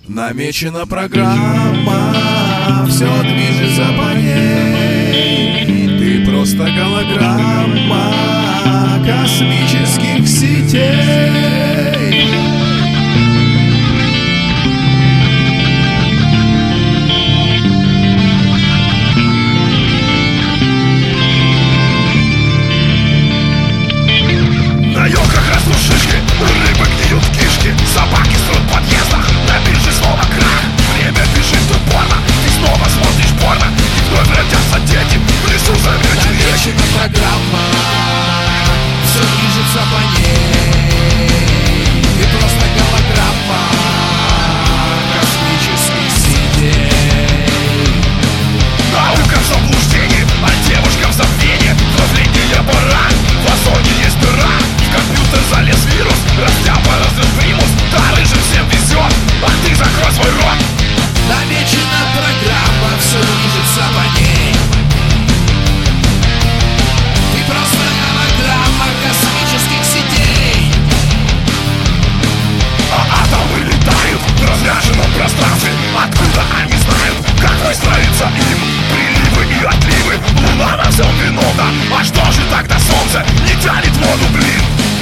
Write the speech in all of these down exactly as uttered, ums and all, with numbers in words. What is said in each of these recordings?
Намечена программа, все движется по ней. Ты просто голограмма космических сетей. На елках растут шишки, рыбы гниют кишки, собаки срут в подъездах, на бирже снова крах. Время бежит упорно, ты снова смотришь порно, и вновь родятся дети, в лесу замечен речи. Намечена программа, все движется по ней. Ты просто голограмма космических сетей. Наука в заблуждении, а девушка в забвении. Взросление пора, в озоне есть дыра. В компьютер залез вирус, растяпа разрыв примус. Дары же всем везет, а ты закрой свой рот. Намечена программа, все движется по ней. Ты просто голограмма космических сетей. А атомы летают в разряженном пространстве. Откуда они знают, как выстроиться им? Приливы и отливы, луна на всем виновна. А что же тогда солнце не тянет воду, блин?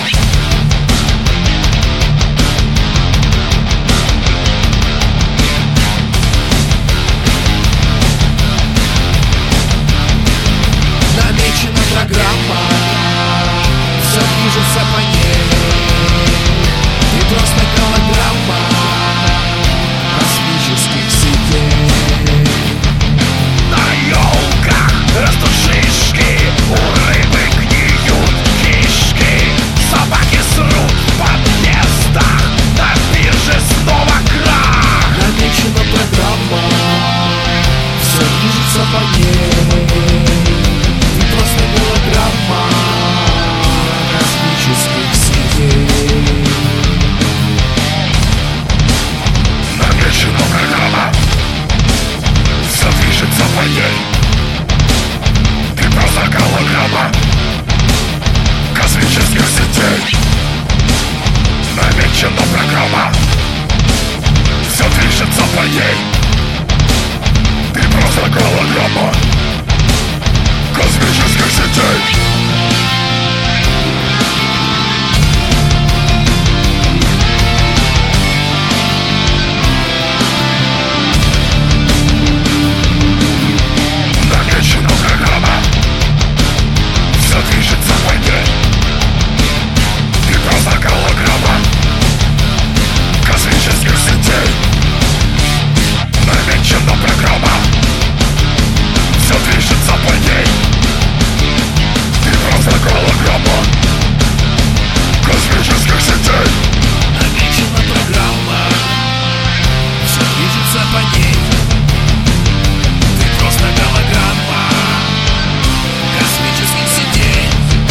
Намечена программа, все движется по ней. Ты просто голограмма космических сетей. На елках растут шишки, у рыбы гниют кишки, собаки срут в подъездах, на бирже снова крах. Намечена программа, все движется по ней. Ты просто голограмма космических сетей. Намечена программа, все движется по ней. Ты просто голограмма космических сетей. Намечена программа, все движется по ней. Ты просто голограмма космических сетей. Намечена программа, все движется по ней. Ты просто голограмма космических сетей. Намечена программа, все движется по ней. Ты просто голограмма космических сетей. Намечена программа, все движется по ней. Ты просто голограмма космических сетей.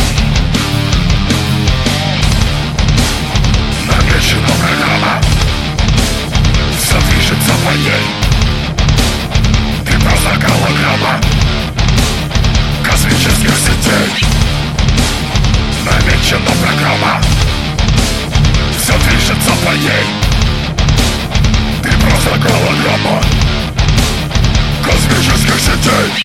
Намечена программа, все движется по ней. Ты просто голограмма космических сетей. Намечена программа, все движется по ней. Ты просто голограмма космических сетей.